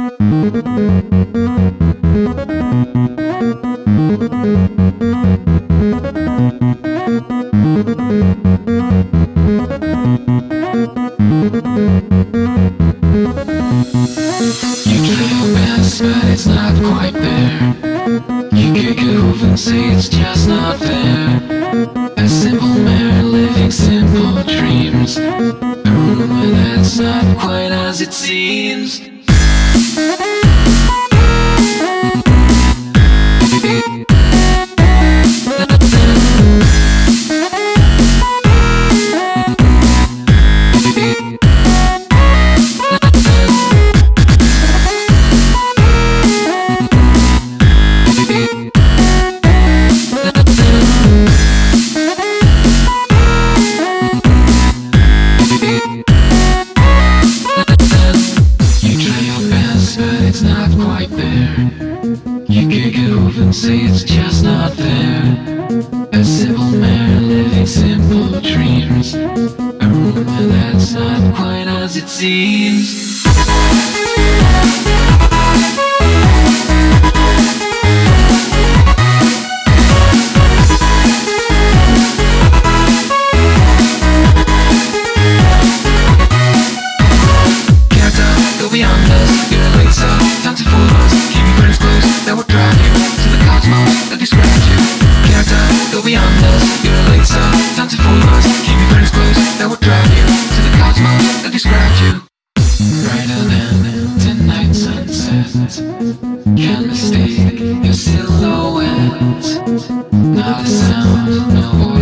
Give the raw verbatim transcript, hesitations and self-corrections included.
But it's not quite there. You kick it over and say it's just not fair. A simple man living simple dreams, a rumor that's not quite as it seems. It's not quite there. You kick it over and say it's just not fair. A simple man living simple dreams, a rumor that's not quite as it seems. Beyond us, you're a laser, time to fool us. Keep your friends close, that will drive you to the cosmos that describes you. Character, go beyond us, you're a laser, time to fool us. Keep your friends close, that will drive you to the cosmos that describes you. Brighter than tonight's sunset, can't mistake your silhouette. Not a sound, no voice.